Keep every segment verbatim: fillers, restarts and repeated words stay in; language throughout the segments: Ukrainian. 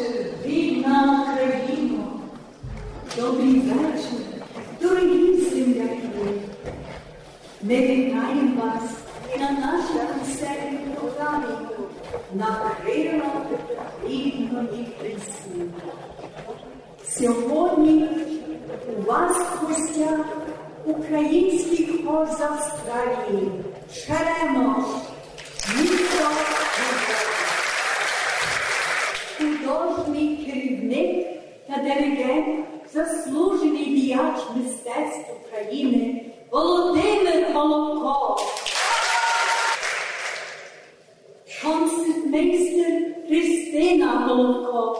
рідна Україно, добрий вечір, дорогі земляки. Ми вітаємо вас і на нашій концертній програмі «На крилах рідної пісні». Сьогодні у вас в гостях український хор з Австралії «Черемош», місто художній керівник та диригент, заслужений діяч мистецтв України Володимир Головко, концертмейстер Христина Головко,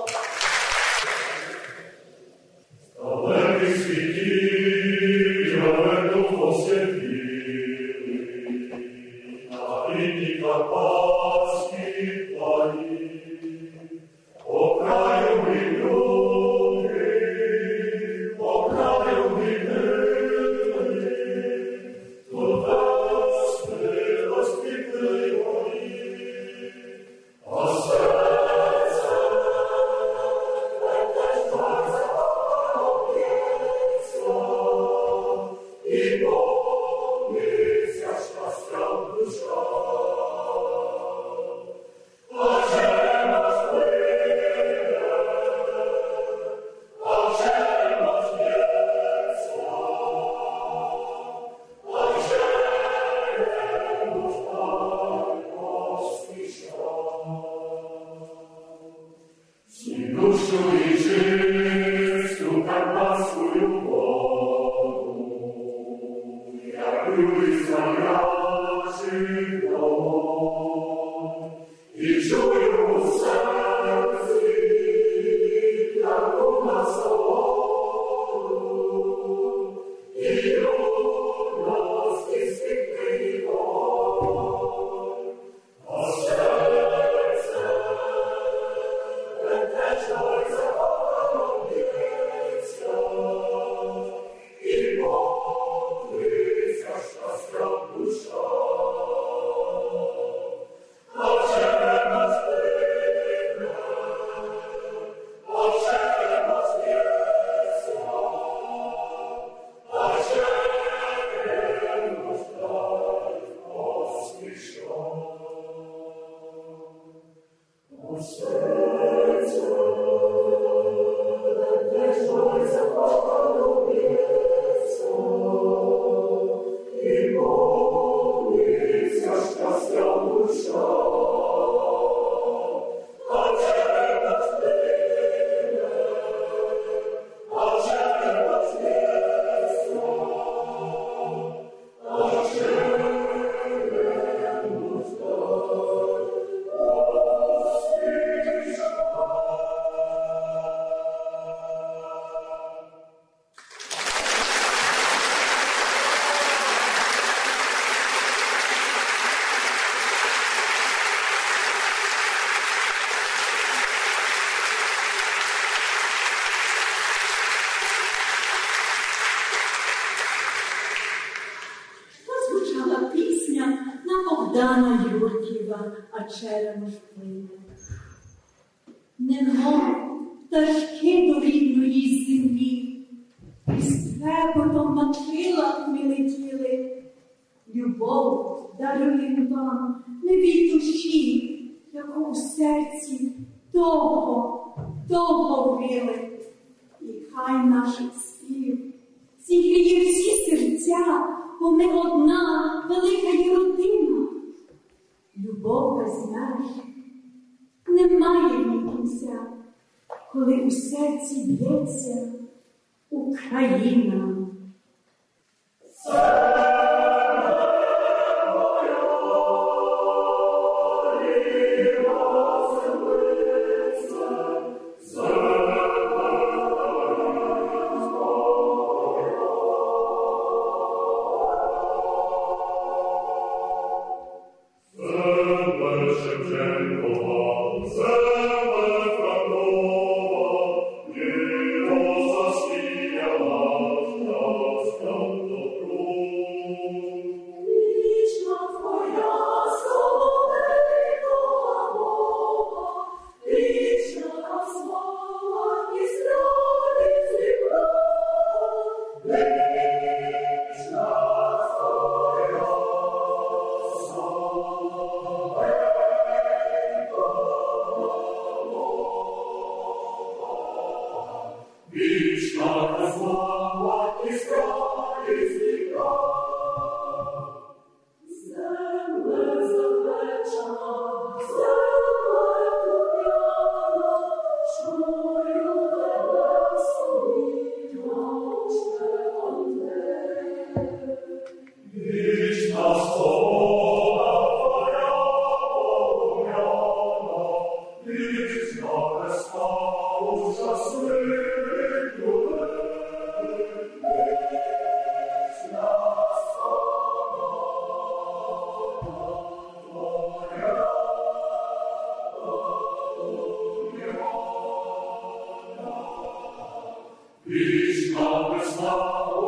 далеких світів я вернув освятили, на рідні Карпатські плані, по краю ми люди, по краю ми люди, тут розпилось пікли гори, а серце летить і повниться щастям душа. А Черемош плине, а Черемош б'ється, а Черемош так поспішає. Ці душу і чисту карпатську воду, як люди стоячих дом, і чую у серці, яку насолоду, і юності світлий вогонь, а серце летечо й законом б'ється, і повниться щастям душа. А Черемош плине, а Черемош б'ється, а Черемош так поспішає. У серця летечо й законом б'ється, і повниться щастям душа. А Черемош плине, а Черемош б'ється, а Черемош так поспішає. Прозвучала пісня на Богдана Юркєва «А Черемош плине». Немов пташки до рідної землі, із трепотом на крилах ми летіли. Любов дарує вам не від душі, яку у серці довго, довго врили. І хай наш спів зігріє всі серця, бо ми одна велика є родина. Любов без меж немає ні кінця, коли у серці б'ється Україна. Земле Шевченкова, земле Франкова, Ніно засіяла,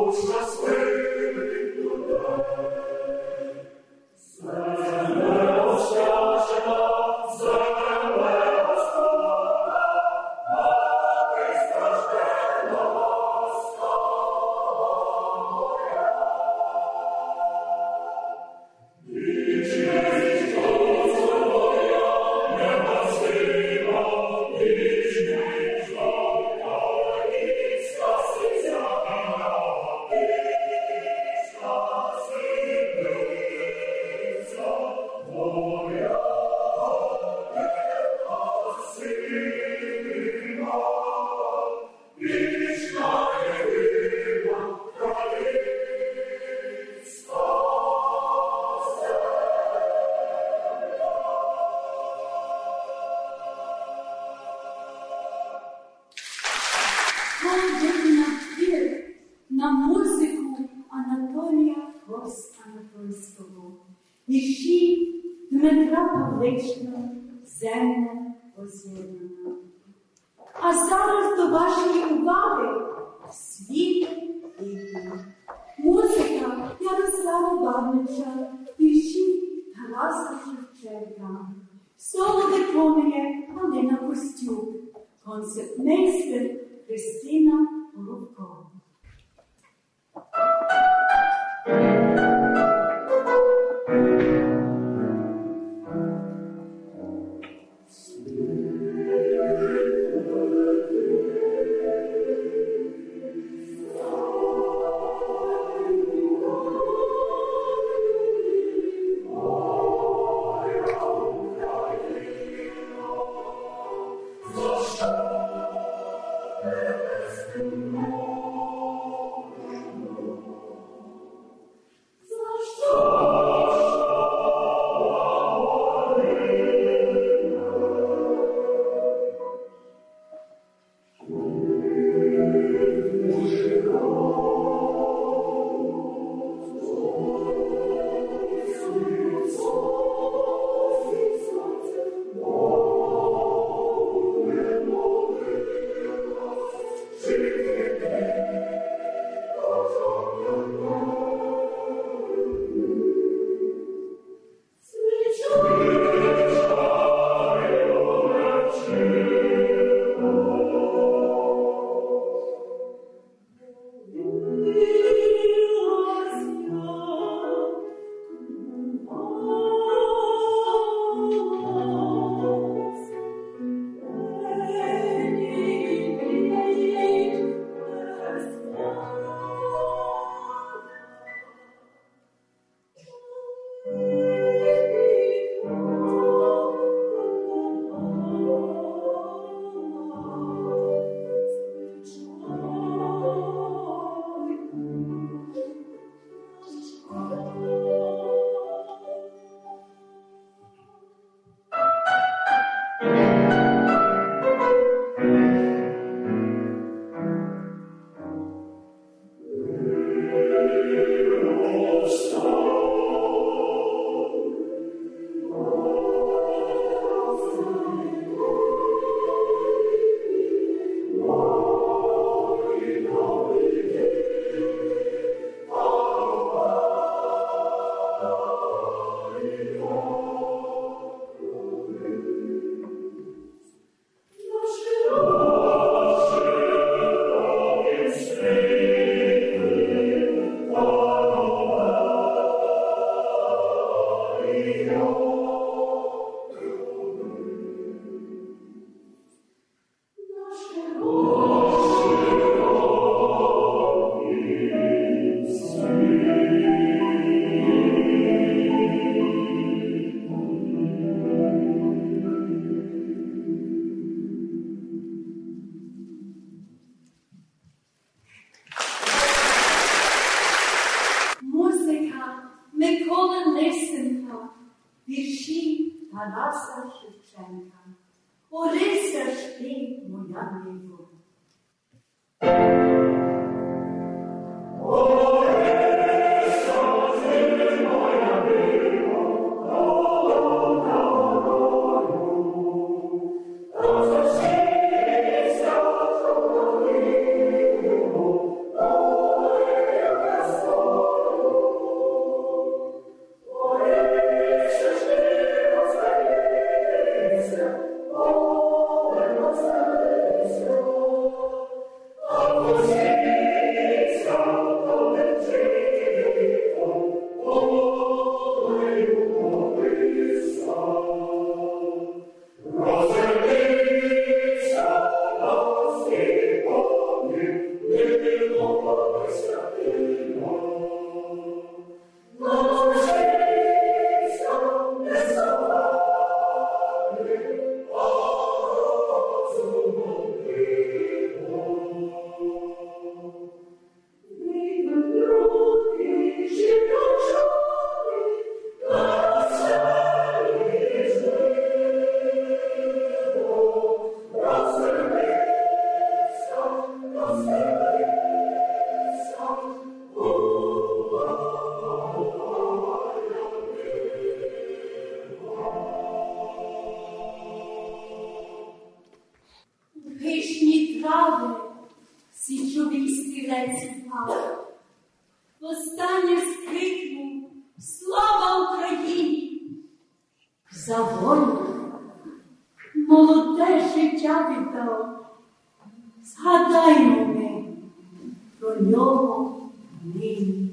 Oh, За волю молоде життя віддав. Згадаймо ми про нього нині.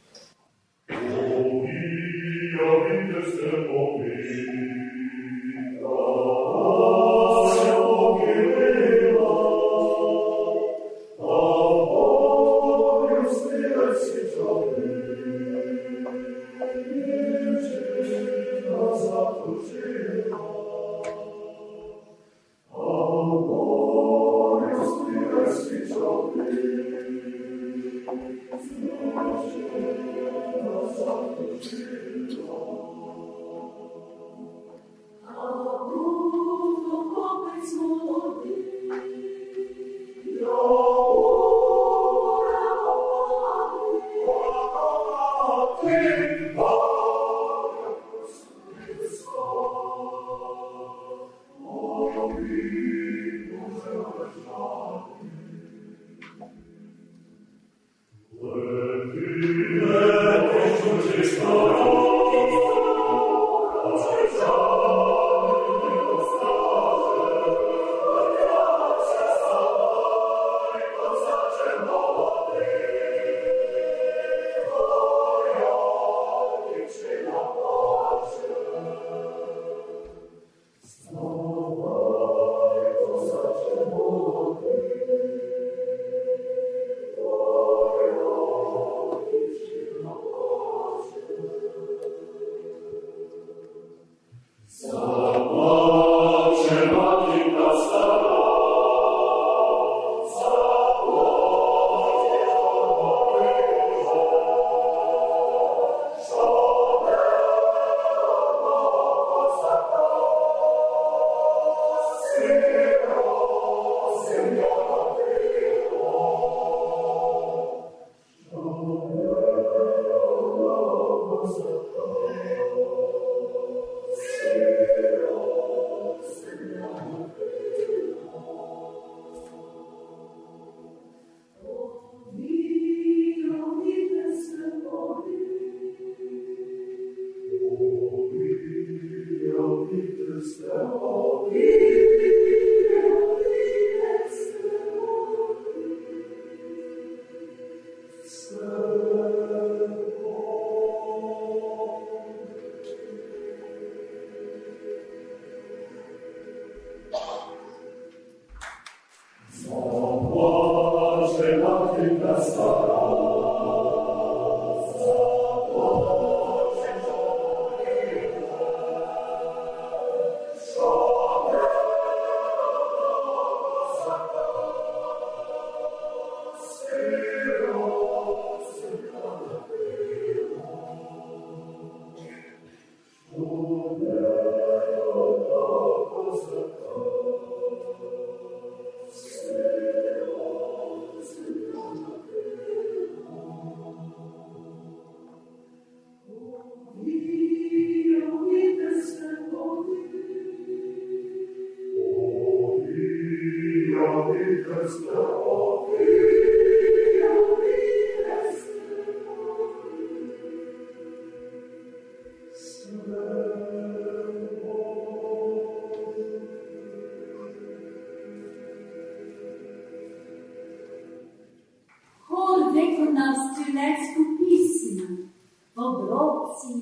Хор виконав стрілецьку пісню в обробці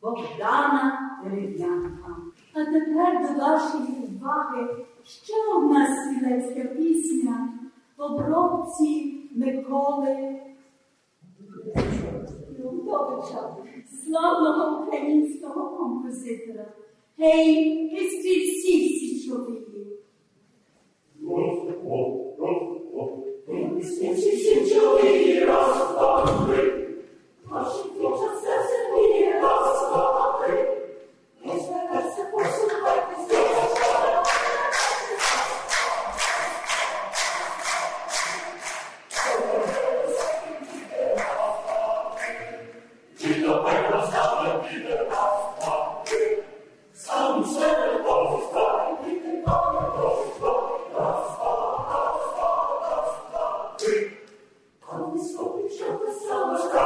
Богдана Дерев'янка. А тепер до вашої уваги ще одна стрілецька пісня в обробці Миколи Рудовича, славного українського композитора. Гей, ви стрільці січові! Січі січові, раз, два, три, наші дівчат серце б'є, раз, два, три, не збереться, послухайтеся. Чи до пекла стане піде, раз, два, три, сам себе повстай, піде, пане, повстай, раз, два, раз, два, раз, два, три. Коли стопить, що писала,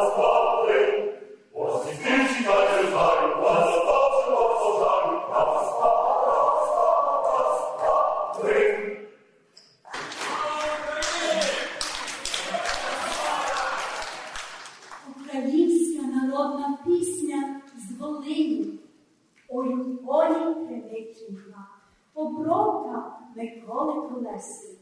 Українська народна пісня з Волині. Ой, у полі Криницюка, обробка Миколи Колеси.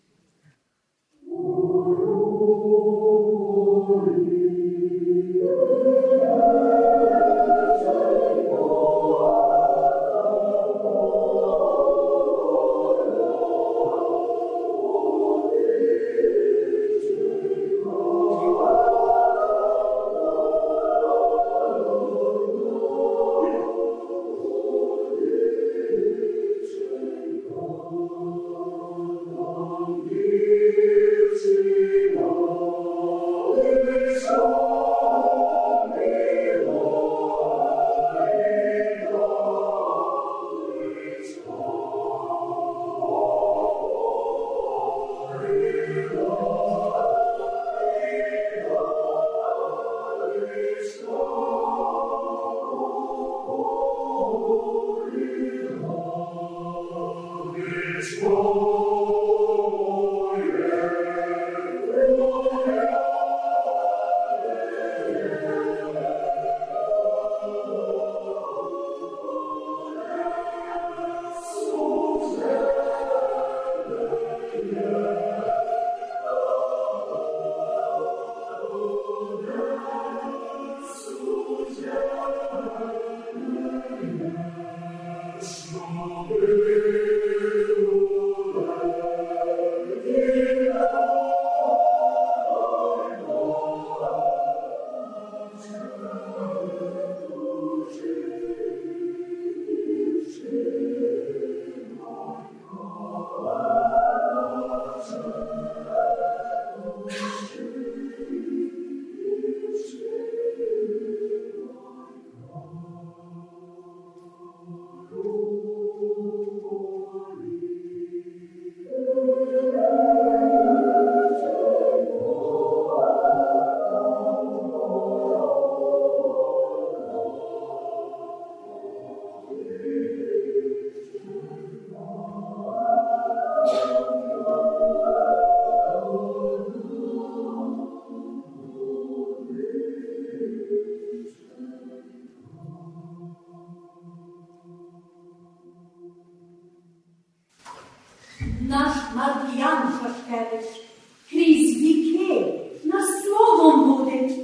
Наш Мар'ян Шашкевич крізь віки нас словом будить,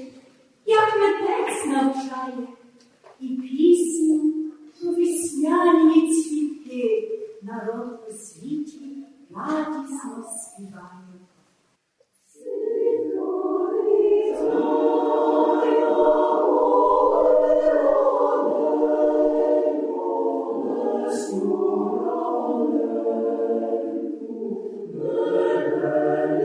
як митець навчає, і пісню про весняні цвіти народ у світі радісно співає. Thank you.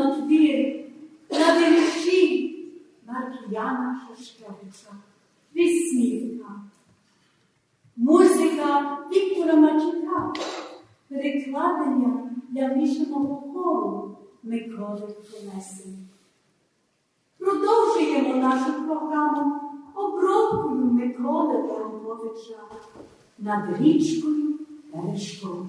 на твір, на вірші Маркіяна Шашкевича «Веснівка». Музика Віктора Мачука, перекладення для мішаного хору Миколи Колесник. Продовжуємо нашу програму обробкою Миколи Леонтовича «Над річкою Терешком».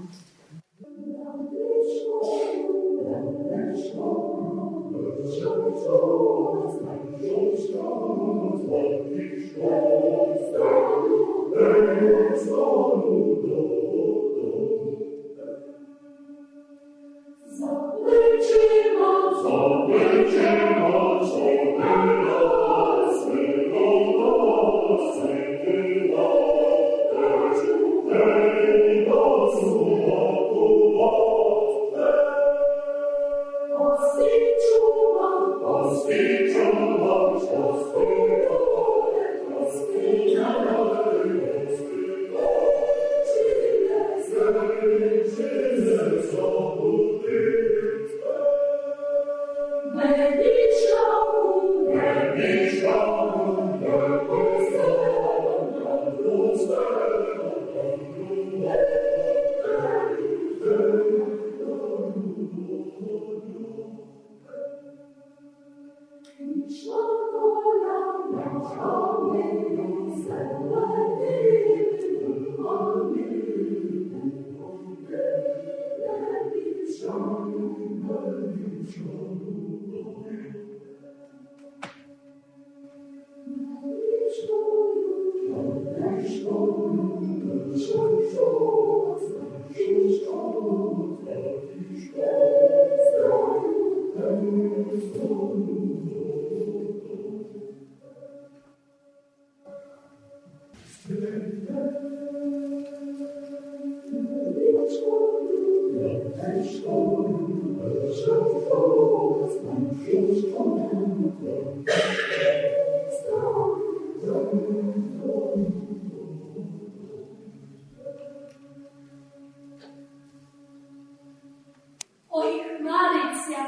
Ой, хмариться,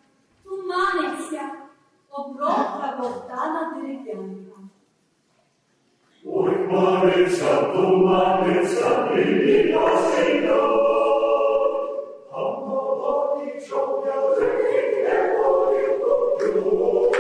туманиться, обробка Богдана Дерев'янка. Ой, хмариться, туманиться, білі осіньо, а молоді човняри не горілкою.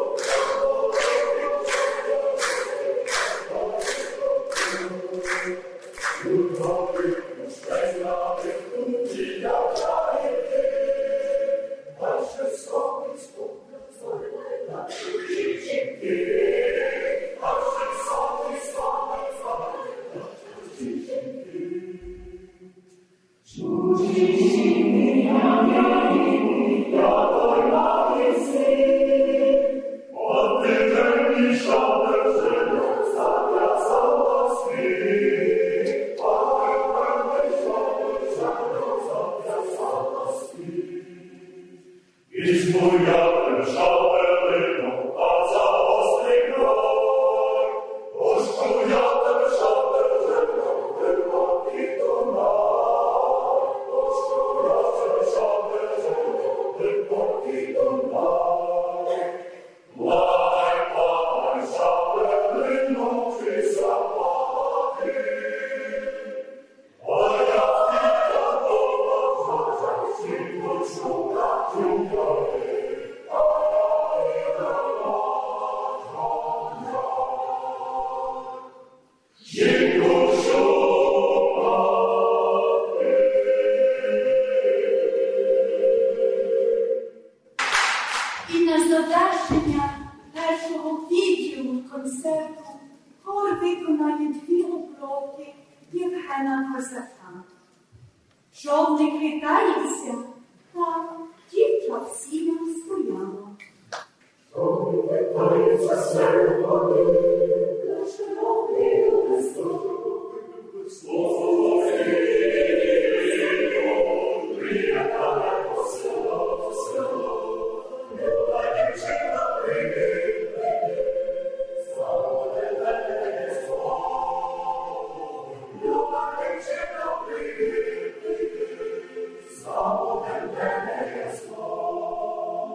І на завершення першого відділу концерту хор виконає дві обробки Євгена Козака. Човник хитається, та дівча в сінях стояла. Човник хитається серед води, лише робив весело. Слово приятає по село, по село. Люба дівчина прийде, слава тебе слово. Люба дівчина прийде, слава тебе слово.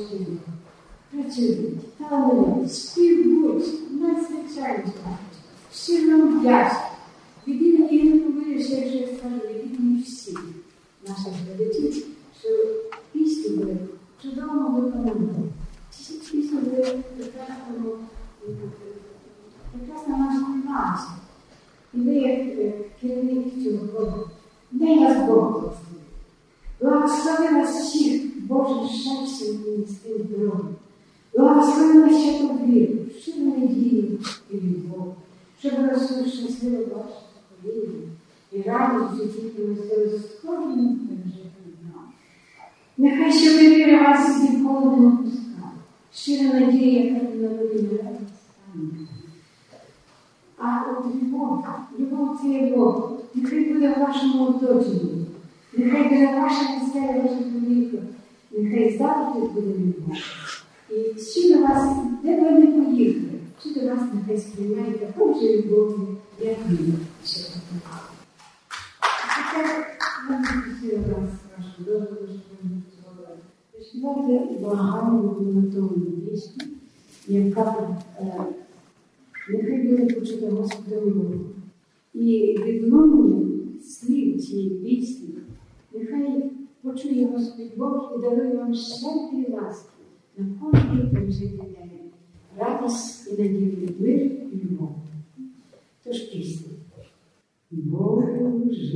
Господу. Працюють, талановиті, співгуть, надзвичайно багато. Щиро вдячні. Від імені, я не повірюся, якщо я скажу, від імені всіх наших глядачів, що пісні були чудово виконані. Ці пісні були прекрасно, прекрасна наша нація. І ви, як керівник цього року, не вас Бог благословив. Благослови нас всіх Божим щастям і міцним здоров'ям. Благослови нас ще віру, щиру надію і любов, щоб росли щасливо ваше покоління і радість у житті носили з кожним пережитим днем. Нехай ще віра вас ніколи не опускає, щира надія, яка на нові народи стане. А от любов, любов це є Бог, нехай буде в вашому оточенні, нехай буде ваша місцева, ваша чоловіка, нехай завжди буде любов. І чи до вас, де ви не поїхали, чи до вас нехай сприймає таку ж любов'ю, як ми ще покупали. А тепер я не хотіла вас, вашу добру, що ви зробили. Співати благальну монотонну пісню, яка е, нехай буде почута Господом Богом. І відлуння слів цієї пісні, нехай почує Господь Бог і дарує вам щедрі ласки на кожний пережитий день. Радість і надію, мир і любов. Тож пісня. Боже,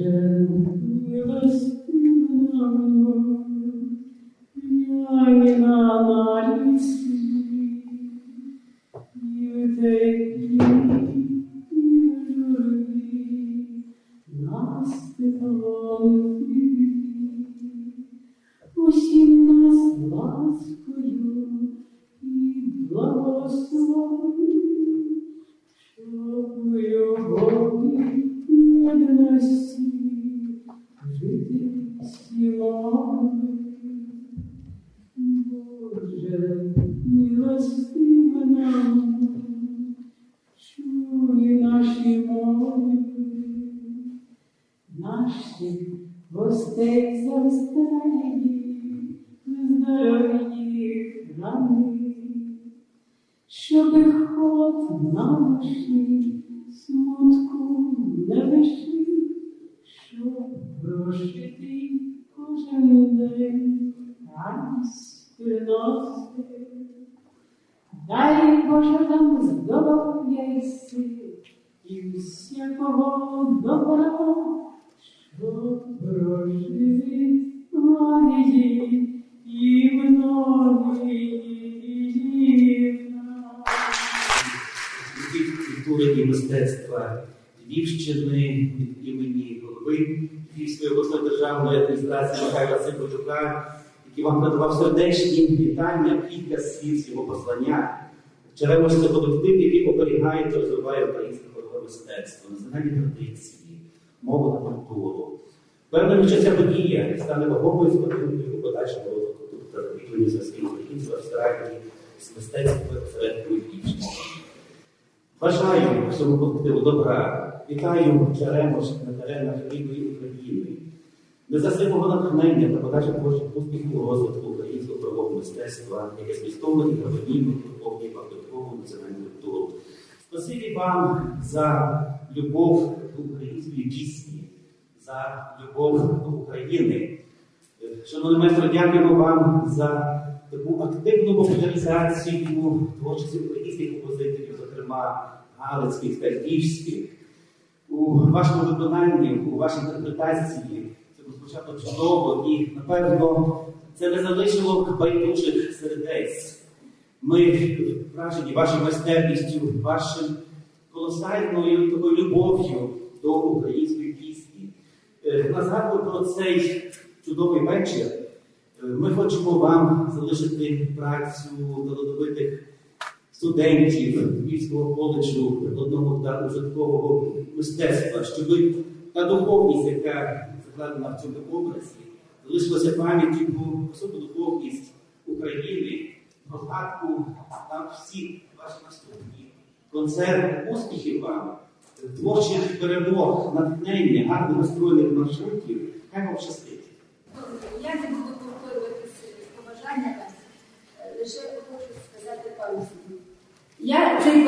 милостивна мною, глянь на малі світ, і в теплі, і в журбі, нас теплом привіт. Усім нас ласкою і благослови, щоб у любові єдності жити всі могли. Боже, милостиве нам, чуй наші молитви, наших гостей з Австралії, здоров'ї рани, щоб ход на душі смутку не вийшли, щоб прожити кожен день радість приносити. Дай Боже нам здоров'я і сил і всякого добра, щоб прожити радість і многі літа. Культури і мистецтва Львівщини від імені голови Львівської обласної державної адміністрації Михайла Цимбалюка, який вам надавав сердечні вітання, кілька слів з його послання. Черемош – це колектив, який оберігає та розвиває українське хорове мистецтво, національні традиції, мову та культуру. Впевнений, що ця подія стане вагомою складовою у подальшому розвитку та закріпленню зв'язків українців в Австралії з мистецтвом осередку Львівщини. Бажаю всьому колективу добра. Вітаю Черемош на теренах рідної України. Незасипного натхнення та подальших творчих успіхів у розвитку українського хорового мистецтва, яке змістовно і гармонійно доповнює багатопову національну культуру. Спасибі вам за любов до української пісні, за любов до України. Шановний майстро, дякуємо вам за таку активну популяризацію творчості українських композиторів, зокрема галицьких та львівських. У вашому виконанні, у вашій інтерпретації це розпочато чудово і, напевно, це не залишило байдужих сердець. Ми вражені вашою майстерністю, вашим колосальною такою любов'ю до української пісні. На згадку про цей чудовий вечір ми хочемо вам залишити працю талановитих студентів Львівського коледжу прикладного та ужиткового мистецтва, щоб та духовність, яка закладена в цьому образі, залишилася пам'яттю про високу духовність України, про згадку та всі ваші наступні концерти, успіхів вам, творчих перемог, натхнення, гарно настроєних маршрутів. Хай вам щастить. Я не буду повторювати побажання.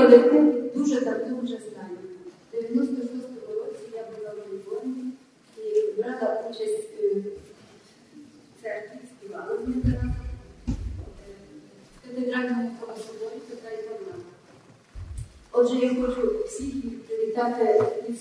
колектив дуже давно вже знаю. В дев'яносто шостому році я була в Львові і брала участь в церкві, співала з ним разом в катедральному соборі Петра і Павла. Отже, я хочу всіх їх привітати із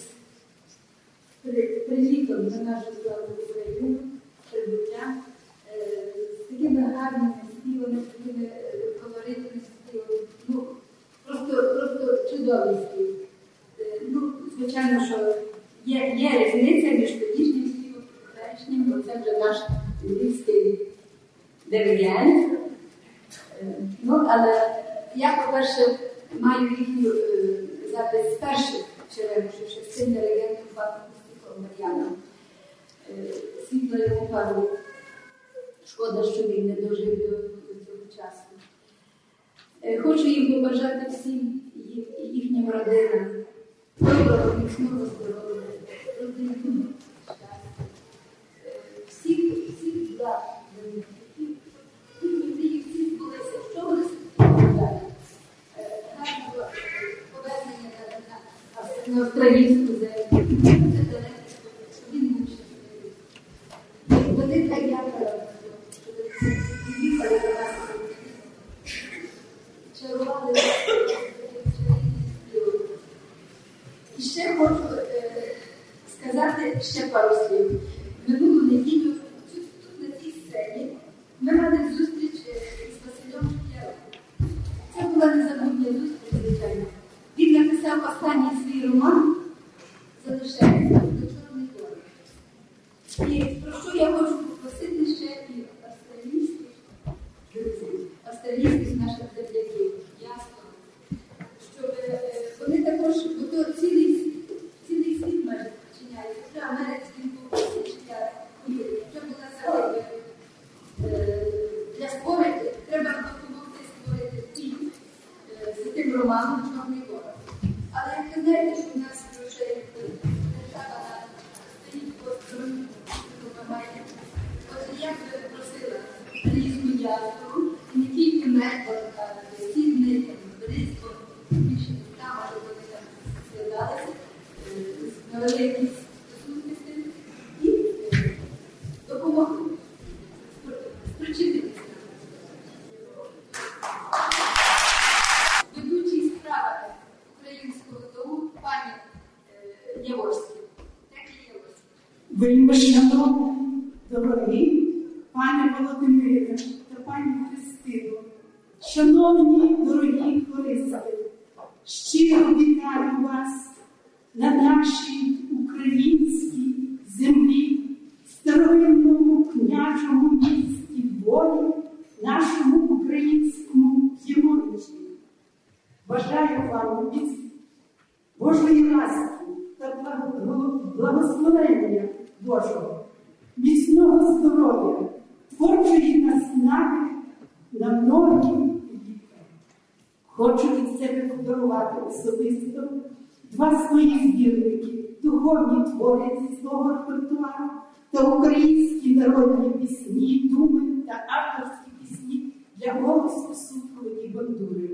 прилітом на нашу славу Україну, прибуття, з такими гарними співами, з такими колоритними співами. Ну, просто, просто чудовий спів. Ну, звичайно, що є, є різниця між тодішнім співом і теперішнім, бо це вже наш львівський диригент. Ну, але я, по-перше, маю їхню е, запис з перших черемушів, ще з цим диригентом паном Костюком Мар'яном. Е, світла йому пару. Шкода, що він не дожив до, до цього часу. Е, хочу їм побажати всім їх, їхнім родинам доброго, міцного здоров'я, родинного щастя. Е, всіх, всіх благ для них. Їх всіх збулися, що вони співають. Гарного повернення на українську землю. Це далеко, що він був щасливий. Вони так дякували, що вони їхали до нас. Чарували нас, чарівні. І ще хочу е, сказати ще пару слів. Минулу неділю тут, тут на цій сцені ми мали зустріч із Василем Шкіряком. Це була незабутня зустріч, звичайно. Він написав останній свій роман «Залишається» до Чорний город. І про що я хочу попросити ще і австралійських друзів, австралійських наших земляків, діаспори, щоб вони також, бо то цілий, цілий світ майже вчиняється, вже америкський був, що була загибель. Для створити, треба допомогти створити фільм з тим романом «Чорний город». Але як ви знаєте, що в нас вже держава стоїть по стороні, допомагає. Отже, я би просила різну діаспору, і не тільки Мельбурн, а Сідней, Брисбен, більше міста, може вони там складалися, на великій стосунки з тим, і допомогли. Спричинитися. Ведучий справи Українського дому пані Яворський. Такі Яворські. Вельми шановні, дорогі пані Володимире та пані Христино, шановні, дорогі хористи, щиро вітаю вас на нашій українській землі, старовинному княжому місті Львові, нашому українському Єворичі. Бажаю вам від Божої ласки та благословення Божого, міцного здоров'я, творчої наснаги на многі літа. Хочу від себе подарувати особисто два свої збірники, духовні твори зі свого репертуару та українські народні пісні, думи та авторські пісні для голосу супроводі бандури.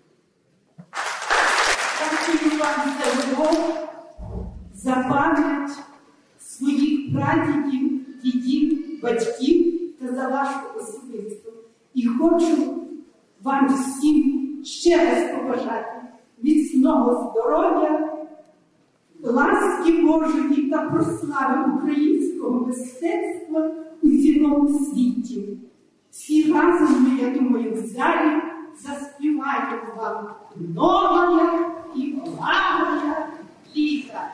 Дякую вам за любов, за пам'ять своїх прадідів, дідів, батьків та за вашу особисту. І хочу вам всім ще раз побажати міцного здоров'я, ласки Божої та прослави українського мистецтва у цілому світі. Всі разом ми, я думаю, в залі заспіваємо вам новая і благая літа.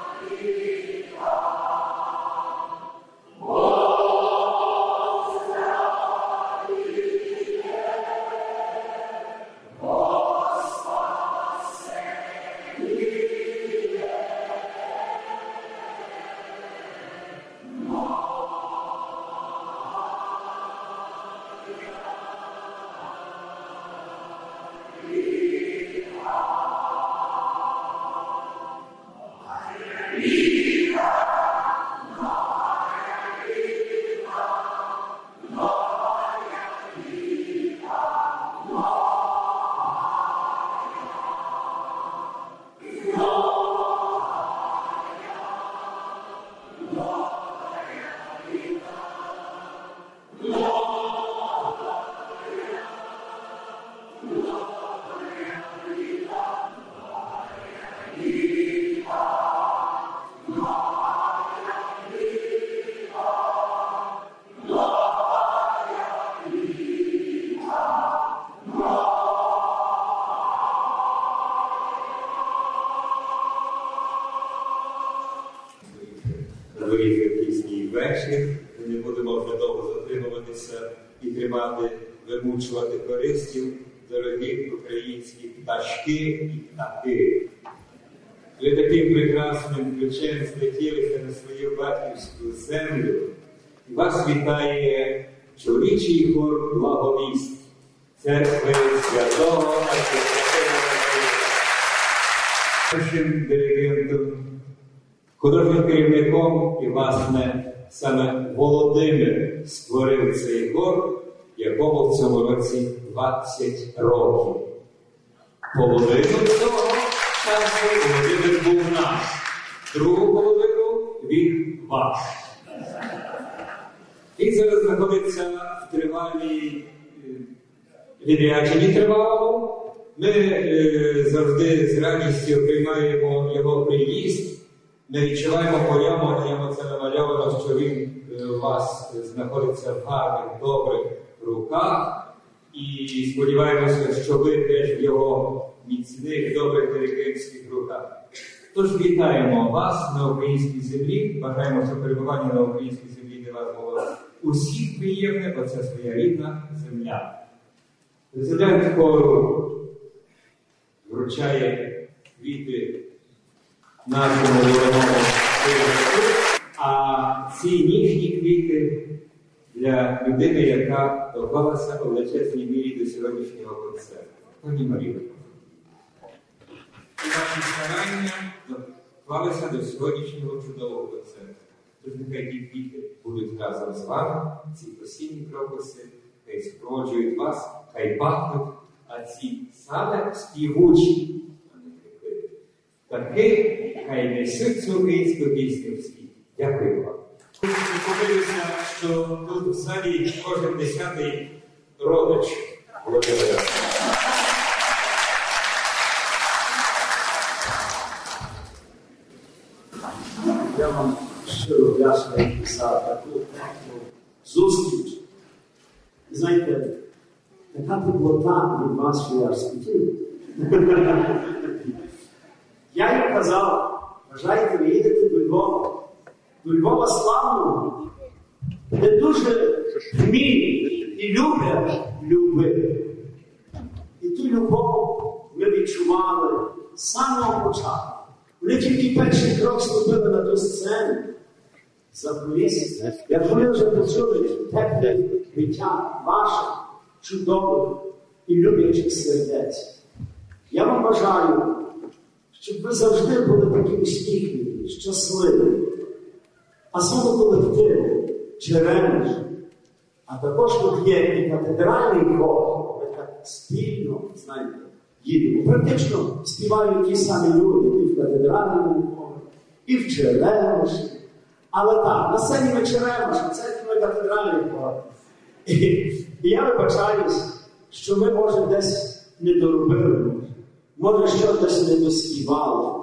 Oh Ми не будемо вже довго затримуватися і тримати, вимучувати користів, дорогі українські пташки і птахи. Ви таким прекрасним ключем злетілися на свою батьківську землю. І вас вітає чоловічий хор «Благовість» церкви Святого Архістратига. Першим диригентом, художнім керівником і, власне, саме Володимир створив цей хор, якому в цьому році двадцять років. Половину цього часу Володимир був наш, другу половину він ваш. Він зараз знаходиться в тривалій відрядженні тривалому. Ми е, завжди з радістю приймаємо його приїзд. Ми відчуваємо по ньому, на ньому це намальовано, що він у вас знаходиться в гарних, добрих руках. І сподіваємося, що ви теж в його міцних, добрих диригентських руках. Тож вітаємо вас на українській землі. Бажаємо, щоб перебування на українській землі для вас було усіх приємне, бо це своя рідна земля. Президент хору вручає квіти нашому вороному виробнику, а ці ніжні квіти для людини, яка доклалася у величезній мірі до сьогоднішнього концерту. Пані Маріно. І ваші старання доклалися до сьогоднішнього чудового концерту. Тож нехай ті квіти будуть разом з вами, ці осінні крокуси, хай супроводжують вас, хай пахнуть, а ці саме співучі, а не крикливі. Таки, хай несуть цю українську пісню в світ. Дякую вам. Подивився, що тут в залі кожен десятий родич Володимира. Я вам щиро вдячний за таку зустріч. Знаєте, така теплота від вас, що я спітів. Я їм казав, бажаєте, ви їдете до Львова. До Львова славного, де дуже вміють і люблять любити. І ту любов ми відчували з самого початку. Вони тільки перший крок ступили на ту сцену за кулісами. Як вони вже почули тепле биття ваше, чудових і люблячих сердець. Я вам бажаю, щоб ви завжди були такі усміхнені, щасливі. А саме колектив Черемиш, а також тут є і катедральний хор, ми так спільно, знаєте, їдемо. Практично співають ті самі люди, і в катедральному хорі, і в Черемиші. Але так, на сцені ми Черемиш, в церкві ми катедральний хор. І, і я вибачаюсь, що ми, може, десь не доробили, може, що десь не доспівали.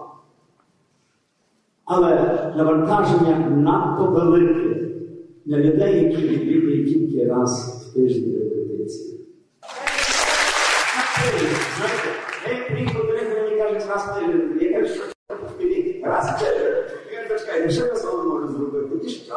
Але навантаження надто велике для людей, які відвідують тільки раз в тиждень репетиції. Знаєте, я приїхав до них, мені кажуть, раз в тиждень, я кажу, що раз в тиждень. Я кажу, чекайте, що я з вами можу зробити? Тоді що?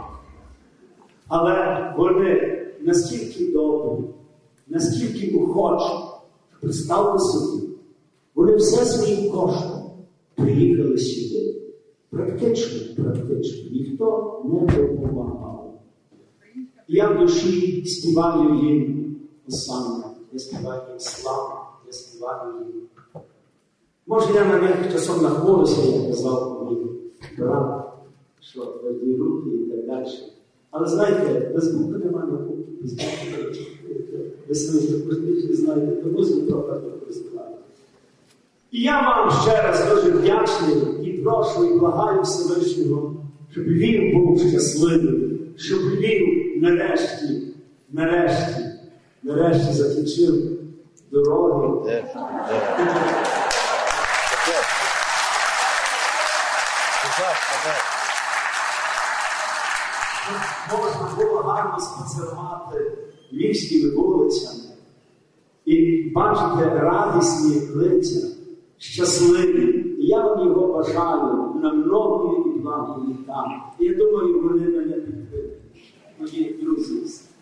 Але вони настільки добрі, настільки охочі, представте собі, вони все своїм коштом приїхали сюди. Практично, практично, ніхто не допомагав. Я в душі співаю їм саме, я співаю їм славу, я заспівати їм. Може, я на них часом нахворюся, як казав мій брат, що тверді руки і так далі. Але знаєте, без Бога немає науки, без Бога. Ви самі не знаєте, тому зробити користувати. І я вам ще раз дуже вдячний і прошу, і благаю Всевишнього, щоб він був щасливий, щоб він нарешті, нарешті, нарешті закінчив дороги. Можна було гарно спацерувати львівськими вулицями і бачите радісні лиця, щасливі. І я вам його бажаю на многі і благі літа. І я думаю, вони мене підтримують. Мої друзі.